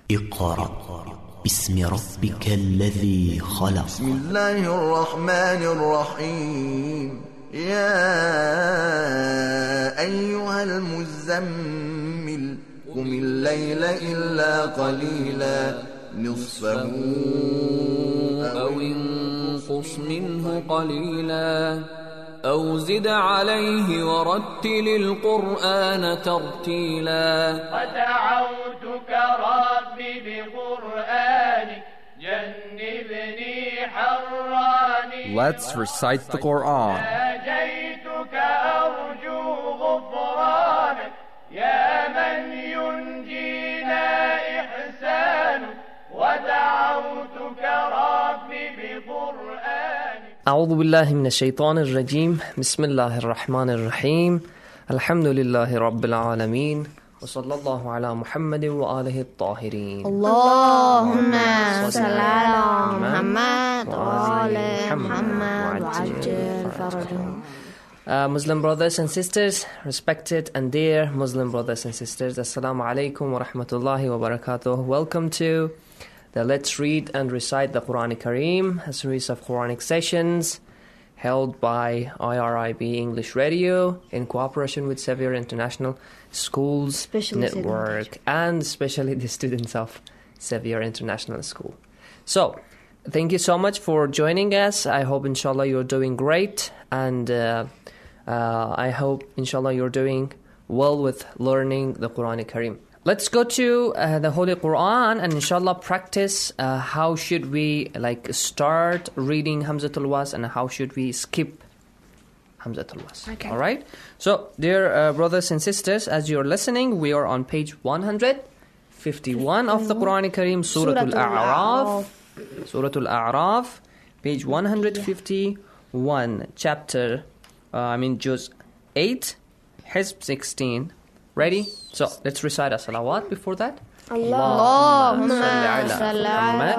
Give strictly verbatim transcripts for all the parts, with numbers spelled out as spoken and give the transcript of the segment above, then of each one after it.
اقرأ باسم ربك الذي خلق. بسم الله الرحمن الرحيم. يا أيها المزمل قم الليل إلا قليلا نصفه أو انقص منه قليلا أو زد عليه ورتل القرآن ترتيلا. ودعوتك ربي بقرآنك جنبني حراني. Let's recite the Quran. ناجيتك أرجو غفرانك يا من ينجينا إحسانك. ودعوتك ربي بقرآنك. أعوذ بالله من الشيطان الرجيم. بسم الله الرحمن الرحيم. الحمد لله رب العالمين وصلى الله على محمد وآله الطاهرين. اللهم صل على محمد وآل محمد وعجل فرجهم. Uh, Muslim brothers and sisters, respected and dear Muslim brothers and sisters, Assalamu alaikum wa rahmatullahi wa barakatuh. Welcome to the Let's Read and Recite the Quran Kareem, a series of Quranic sessions held by I R I B English Radio in cooperation with Xavier International Schools Especially Network and especially the students of Xavier International School. So, thank you so much for joining us. I hope inshallah you're doing great, and uh, uh, I hope inshallah you're doing well with learning the Quran Kareem. Let's go to uh, the Holy Quran and inshallah practice uh, how should we like start reading Hamzatul Was and how should we skip Hamzatul Was. Okay. All right? So, dear uh, brothers and sisters, as you're listening, we are on page one hundred fifty-one of the Quran Kareem, Surah Al-A'raf. Surah Al-A'raf, page one hundred fifty-one, chapter, uh, I mean, Juz eight, Hizb sixteen. Ready? So, let's recite a salawat before that. Allahumma salli ala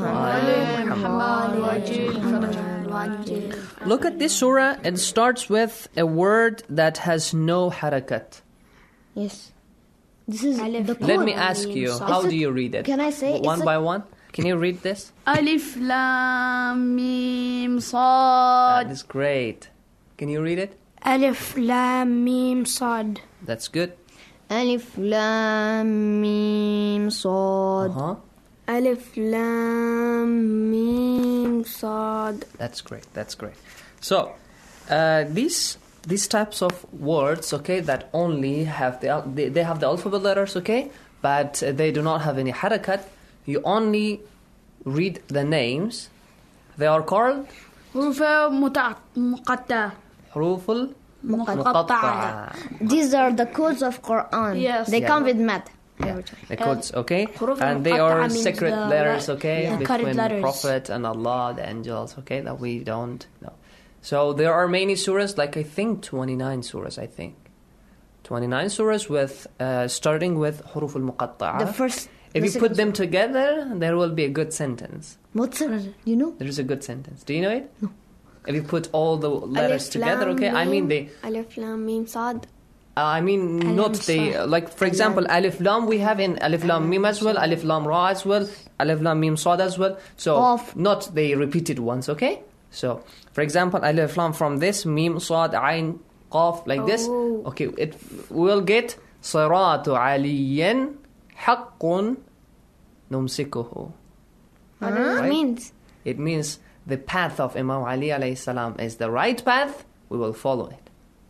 Muhammad. Look at this surah. It starts with a word that has no harakat. Yes. This is the Let me ask you, how do you read it? Can I say One it's by a- one? Can you read this? Alif Lam Mim That Sad. is great. Can you read it? Alif Lam Mim Sad. That's good. Alif Lam Mim Sad. Uh-huh. Alif Lam Mim Sad. That's great. That's great. So, uh, these these types of words, okay, that only have the al- they, they have the alphabet letters, okay, but uh, they do not have any harakat. You only read the names. They are called حروف مقطعة. حروف المقطعة. These are the codes of Quran. Yes. They Yeah. come with math. Yeah, the codes, okay, حروف and they المقطعة are means secret the letters, le- okay, yeah. between Coded letters. Prophet and Allah, the angels, okay, that we don't know. So there are many surahs, like I think twenty-nine surahs, I think. twenty-nine surahs with, uh, starting with huruf al-muqatta'a. The first. If the you put second- them together, there will be a good sentence. What's it? You know? There is a good sentence. Do you know it? No. If you put all the letters Alif together, Lam okay, I mean Mim. they... Alif Lam Mim Sad. Uh, I mean, Alam not the, Sad. like, for example, Alif Lam we have in Alif Lam Mim as well, Alif Lam Ra as well, Alif Lam Mim Sad as well. So, Qaf. not the repeated ones, okay? So, for example, Alif Lam from this, Mim Sad, Ain, Qaf, like this. Oh. Okay, it will get Siratu Aliyan Haqqun Numsikuhu. What does Right? it means? It means the path of Imam Ali alayhi salam is the right path, we will follow it.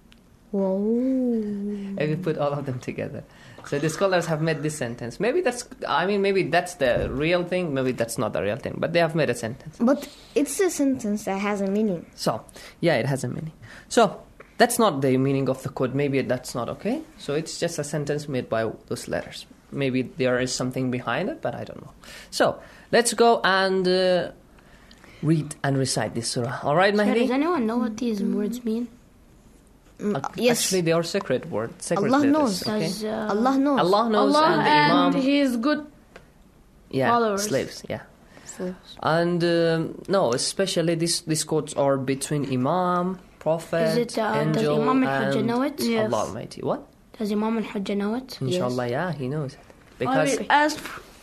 Whoa. If you put all of them together. So the scholars have made this sentence. Maybe that's, I mean, maybe that's the real thing, maybe that's not the real thing, but they have made a sentence. But it's a sentence that has a meaning. So, yeah, it has a meaning. So, that's not the meaning of the code. Maybe that's not okay. So, it's just a sentence made by those letters. Maybe there is something behind it, but I don't know. So, let's go and uh, read and recite this surah. All right, Does Mahdi? anyone know what these words mean? Mm, Uh, yes. Actually, they are secret words. Secret Allah letters, knows. okay? Does, uh, Allah knows. Allah knows Allah and the and Imam. His good Yeah, followers. slaves, yeah. And um, no, especially these these quotes are between Imam, Prophet, Is it, uh, does Angel, Imam al-Hujjah and know it? Yes. Allah Almighty. What? Does Imam al-Hujjah know it? Inshallah, yeah, he knows it. I Because asked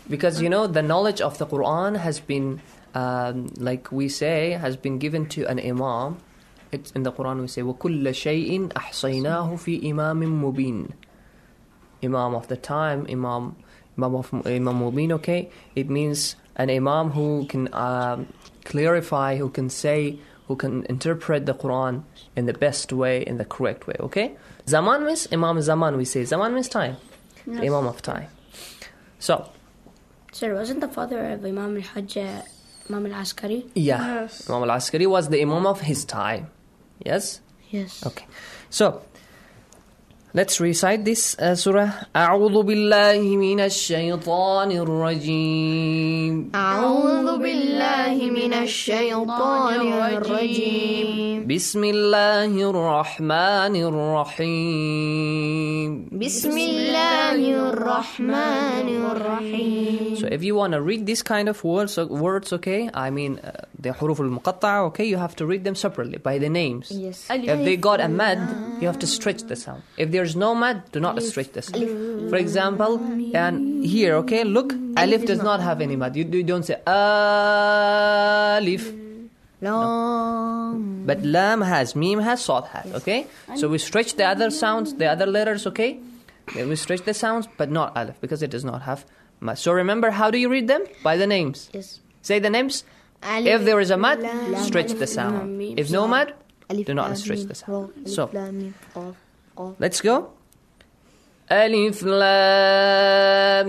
Because, you know, the knowledge of the Quran has been, um, like we say, has been given to an imam. It's in the Quran we say, وَكُلَّ شَيْءٍ أَحْصَيْنَاهُ فِي إِمَامٍ مُبِينٍ. Imam of the time, Imam, Imam of Imam Mubin, okay? It means an imam who can um, clarify, who can say, who can interpret the Quran in the best way, in the correct way, okay? Zaman means Imam Zaman, we say. Zaman means time. Yes. The Imam of time. So, Sir, wasn't the father of Imam al-Hajj uh, Imam al-Askari? yeah, Yes. Imam al-Askari was the Imam of his time. Yes? Yes. Okay. So, let's recite this uh, surah. أعوذ بالله من الشيطان الرجيم. أعوذ بالله من الشيطان الرجيم. بسم الله الرحمن الرحيم. بسم الله الرحمن الرحيم. So if you want to read this kind of words, words, okay, I mean uh, the huruf al-muqatta'a, okay, you have to read them separately by the names. Yes. If they got a mad, you have to stretch the sound. If there's no mad, do not stretch the sound. For example, and here, okay, look, alif does not have any mad. You, you don't say alif. Lam. But lam has, mim has, sad has, okay? So we stretch the other sounds, the other letters, okay? Then we stretch the sounds, but not alif, because it does not have mad. So remember, how do you read them? By the names. Yes. Say the names. Alif, If there is a mad, lam, stretch alif, the lam, sound. mim, If no mad, Alif, do not lam, stretch mim, the ra, sound. alif, So, lam, mim, qaf, qaf. let's go. Alif lam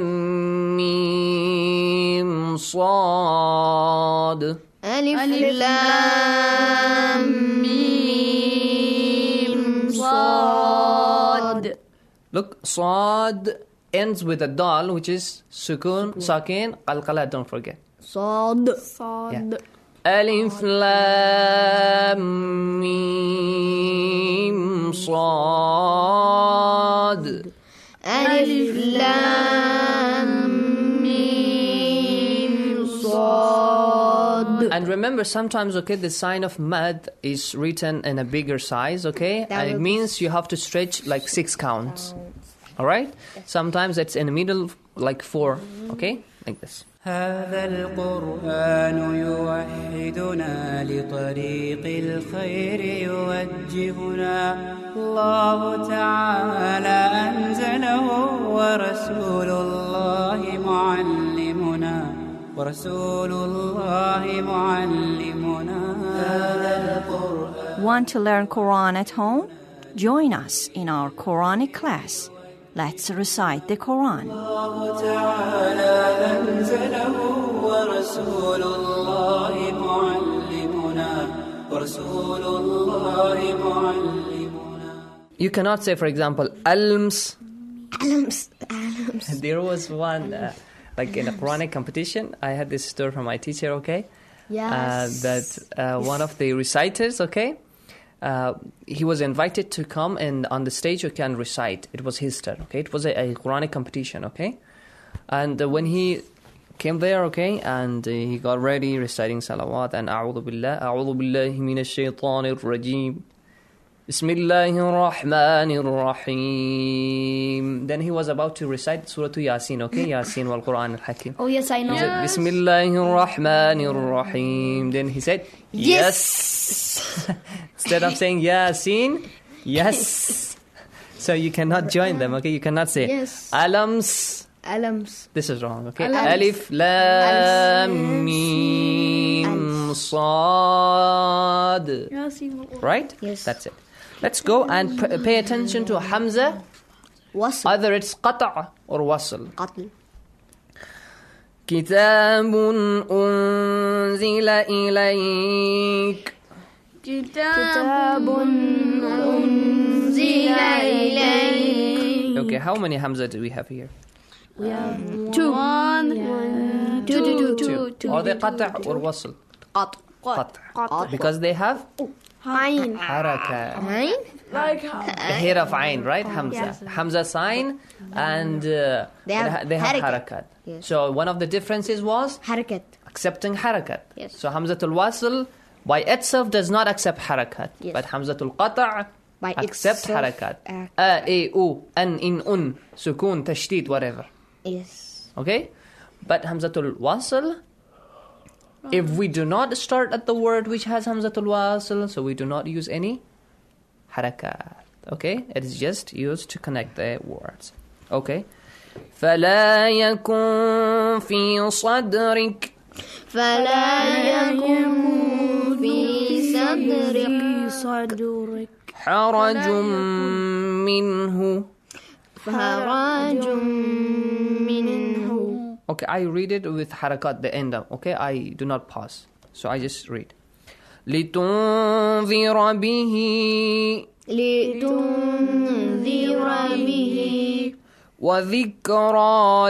mim sad. ألف لام ميم صاد. Look, sad ends with a dal, which is sukun, sakin, qalqala, don't forget. صاد. Yeah. Alif lam mim sad. ألف لام ميم صاد. And remember, sometimes, okay, the sign of mad is written in a bigger size, okay? That And it will- means you have to stretch like six counts. All right? Sometimes it's in the middle, like four, okay? Like this. هذا القرآن يوحدنا لطريق الخير يوجهنا الله تعالى أنزله ورسول الله معلمنا ورسول الله معلمنا هذا القرآن. Want to learn Quran at home? Join us in our Quranic class. Let's recite the Quran. الله تعالى أنزله ورسول الله معلمنا ورسول الله معلمنا. You cannot say, for example, alms. Alams. Alams. There was one, uh, like in a Quranic competition, I had this story from my teacher, okay? Yes. Uh, that uh, one of the reciters, okay? Uh, he was invited to come and on the stage, okay, and recite. It was his turn, okay? It was a, a Quranic competition, okay? And uh, when he came there, okay, and uh, he got ready reciting salawat and a'udhu billah, a'udhu billahi minash shaitanir rajim. Bismillahir Rahmanir Rahim. Then he was about to recite Surah Yasin, okay? Yasin wal Quran al Hakim. Oh, yes, I know. He said, Bismillahir Rahmanir Rahim. Then he said, yes. Instead of saying Yasin, yes. So you cannot join them, okay? You cannot say Yes. Alams. Alams. This is wrong, okay? Alams. Alif, Lam, Alams. Mim, Sad. Right? Yes. That's it. Let's go and p- pay attention to Hamza. وصل. Either it's qata' or wasl. قتل. كتاب أنزل إليك. كتاب أنزل إليك. Okay, how many Hamza do we have here? two. One. One. Two. Two. Two. Two. Are they qata' or wasl? قط. Qata'. Because they have Ain. haraka. عين. Like The hair of Ain, right? Hamza. Hamza sign and uh, They have ha- they have harakat. harakat. Yes. So one of the differences was حركة. accepting harakat. Yes. So Hamzatul Wasl by itself does not accept harakat. Yes. But Hamzatul Qata' By accept itself, harakat. uh, A, E, U, An, In, Un, Sukun, Tashdid, whatever. Yes. Okay? But Hamzatul Wasl, if we do not start at the word which has Hamzatul Wasl, so we do not use any harakat. Okay? It is just used to connect the words. Okay? فَلَا يَكُنْ فِي صَدْرِكَ فلا يكن في صدرك حرج منه حرج منه. Okay, I read it with harakat the end up. Okay, I do not pause. So I just read. لِتُنذِرَ بِهِ لتنذر به وذكرى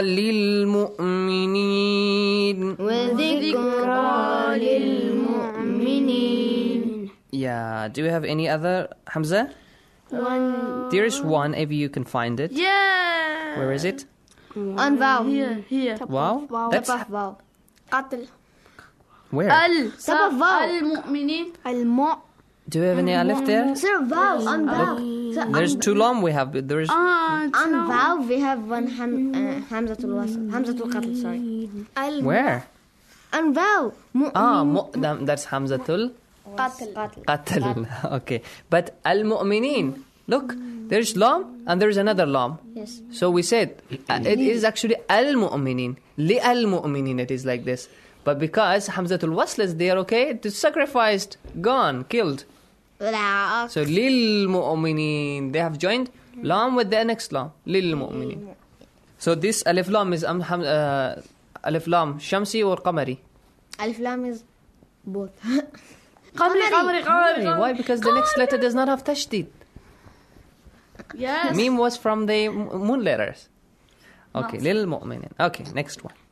للمؤمنين وذكرى للمؤمنين. Yeah, do you have any other Hamza? One. There is one if you can find it. Yeah. Where is it? On vowel. Here, here. Wow. That's Top of vowel. قتل. where? ال. Top of vowel. المؤمنين. المؤ. Do you have any alif there? Sir, vowel. On vowel. So, There's two lam we have. There is Ah, on vowel we have one ham, uh, Hamzatul Wasl. Hamzatul Qatl, sorry. where? On vowel. Ah, mu- that- that's Hamzatul Qatl. Qatl. Okay. But al-mu'minin. Look, there's lam and there's another lam. Yes. So we said uh, it is actually al-mu'minin. Li al-mu'minin it is like this. But because Hamzatul Wasl is there, okay, it is sacrificed, gone, killed. So lil mu'minin, they have joined lam with the next lam, lil mu'minin. So this alif lam is um, ham, uh, alif lam shamsi or qamari? Alif lam is both. قمري قمري قمري. Why? Because the next letter does not have tashdid. Yes. Mim was from the m- moon letters. Okay, lil mu'minin. Okay, next one.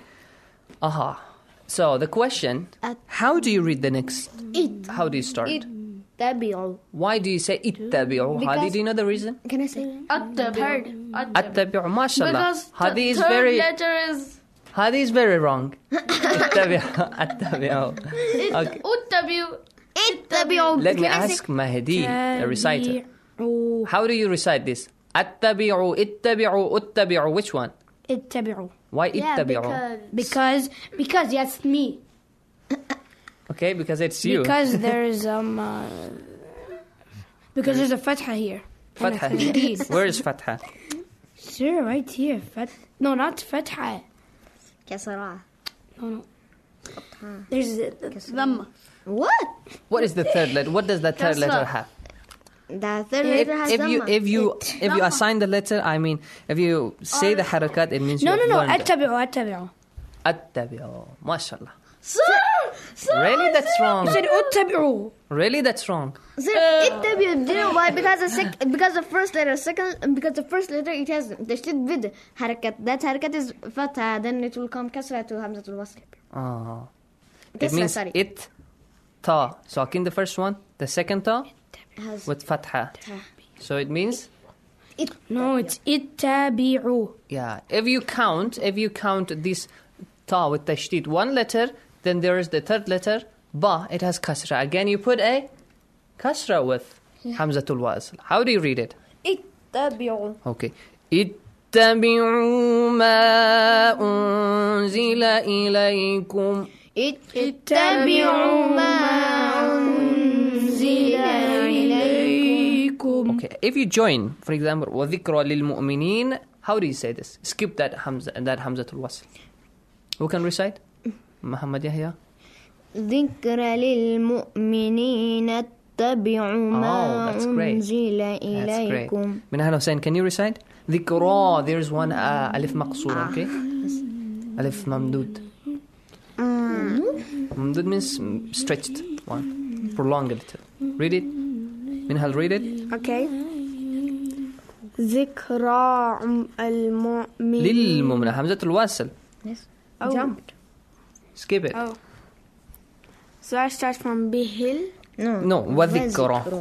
Aha. So the question, how do you read the next? It. How do you start? Tabi'u. Why do you say ittabi'u? Because- Hadi, do you know the reason? Can I say? التبع. Attabi'u, mashallah. Because Hadi the is third very, letter is Hadi is very wrong. Ittabi'u, attabi'u. Okay. التبع. Ittabi'u. Let me Can I say- ask Mahdi, the reciter. How do you recite this? Attabi'u, ittabi'u, uttabi'u. Which one? اتبعوا. Why ittabi'u? Because because yes me. Okay, because it's you. Because there's um uh, because there's a fatha here. Fatha. Where is Fatha? Sir, right here. Fat no, not fatha. Kasra. No, no. There's dhamma. What? What is the third letter? What does the third Kasra. letter have? The third If, letter has if you dhamma. if you if you assign the letter, I mean, if you say the harakat, it means No, you no, no. have learned it. اتبعوا اتبعوا. Attabi'u. Mashallah. Sir, sir. Really, that's wrong. You said اتبعوا. Really, that's wrong. Sir, ittabi'u. Do you know why? Because the sec- because the first letter, second, because the first letter it has the shit with harakat. That harakat is fatha. Then it will come kasra to Hamzatul Wasl. Oh. It Kasra, means sorry. it, ta. So in the first one, the second ta Has with fatha. So it means, No, it's اتبعوا. yeah. If you count, if you count this ta with tashdid, one letter, then there is the third letter, ba. It has kasra. Again, you put a kasra with Hamzatul Wasl. How do you read it? ittabi'u. Okay. اتبعوا ما أنزل إليكم. اتبعوا ما أنزل إليكم. Okay. If you join, for example, وذكرى للمؤمنين, how do you say this? Skip that Hamza, that Hamzatul Wasl. Who can recite? Muhammad Yahya. ذكر للمؤمنين اتبعوا ما that's great. أنزل That's great. إليكم. Minahal Hussain, can you recite? ذكرى, there's one uh, alif maqsoor, okay? Alif mamdud. Mamdud means mm, stretched one, prolonged it. Read it. Minahal, read it. Okay. ذكرى المؤمن. للمؤمنين. Hamzatul Wasl. Yes. Oh. Jumped. Skip it. Oh. So I start from bihil. No. No, وذكرى.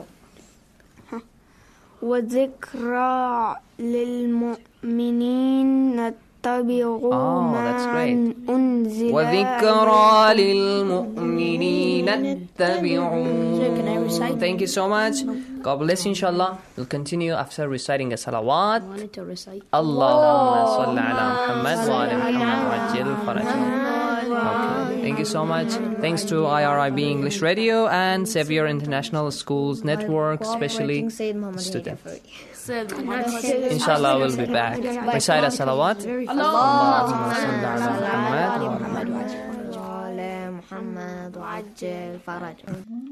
وذكرى للمؤمنين واتبعوا Oh, ما that's great. أنزل وذكرى للمؤمنين اتبعوا. So can I recite? Thank you so much. God bless you, inshallah. We'll continue after reciting a salawat. I wanted to recite. Allahumma salli ala Muhammad wa ala Muhammad wa ajil farajah. Okay. Thank you so much. Thanks to I R I B English Radio and Xavier International Schools Network, especially students. Inshallah, we'll be back. Recite a salawat. Allahumma salli ala Muhammad wa ala Muhammad wa ajil farajah.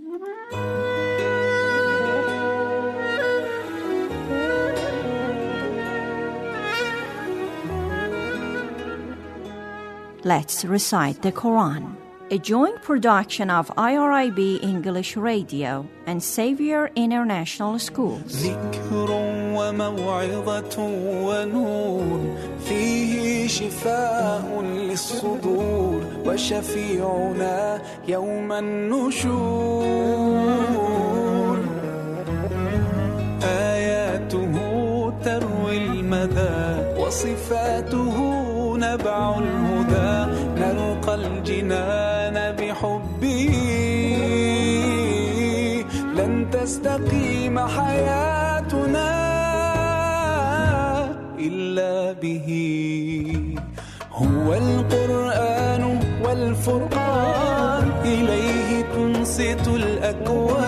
Let's recite the Quran, a joint production of I R I B English Radio and Xavier International Schools. ذكر وموعظة ونور فيه شفاء للصدور وشفيعنا يوم النشور آياته تروي المدى وصفاته نبع الهدى نلقى الجنان بحبه لن تستقيم حياتنا إلا به هو القرآن والفرقان إليه تنصت الأكوان